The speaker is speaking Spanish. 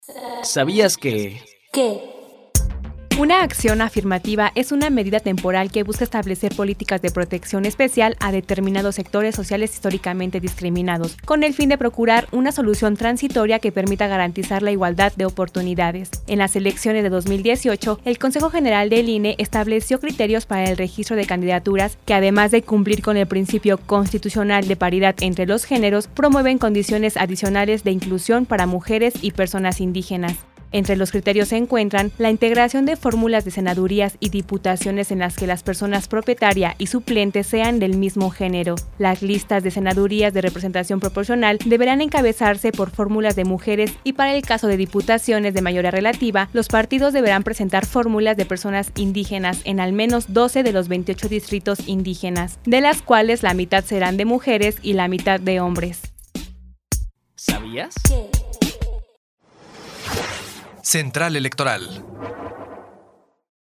¿Sabías que...? ¿Qué? Una acción afirmativa es una medida temporal que busca establecer políticas de protección especial a determinados sectores sociales históricamente discriminados, con el fin de procurar una solución transitoria que permita garantizar la igualdad de oportunidades. En las elecciones de 2018, el Consejo General del INE estableció criterios para el registro de candidaturas que, además de cumplir con el principio constitucional de paridad entre los géneros, promueven condiciones adicionales de inclusión para mujeres y personas indígenas. Entre los criterios se encuentran la integración de fórmulas de senadurías y diputaciones en las que las personas propietaria y suplente sean del mismo género. Las listas de senadurías de representación proporcional deberán encabezarse por fórmulas de mujeres y para el caso de diputaciones de mayoría relativa, los partidos deberán presentar fórmulas de personas indígenas en al menos 12 de los 28 distritos indígenas, de las cuales la mitad serán de mujeres y la mitad de hombres. ¿Sabías? ¿Qué? Central Electoral.